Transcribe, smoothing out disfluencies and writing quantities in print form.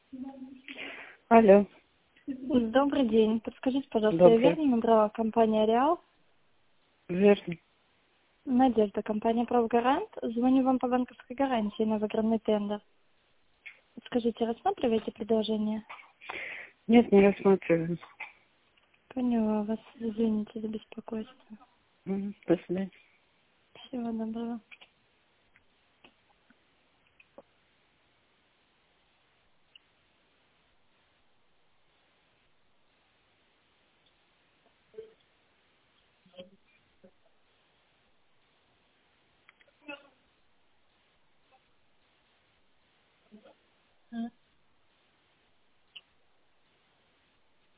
Алло. Добрый день. Подскажите, пожалуйста, я Добрый. верно набрала компания «Реал»? Верно. Надежда, компания «Профгарант». Звоню вам по банковской гарантии на выигранный тендер. Скажите, рассматриваете предложение? Нет, не рассматриваю. Поняла вас. Извините за беспокойство. До свидания. Всего доброго.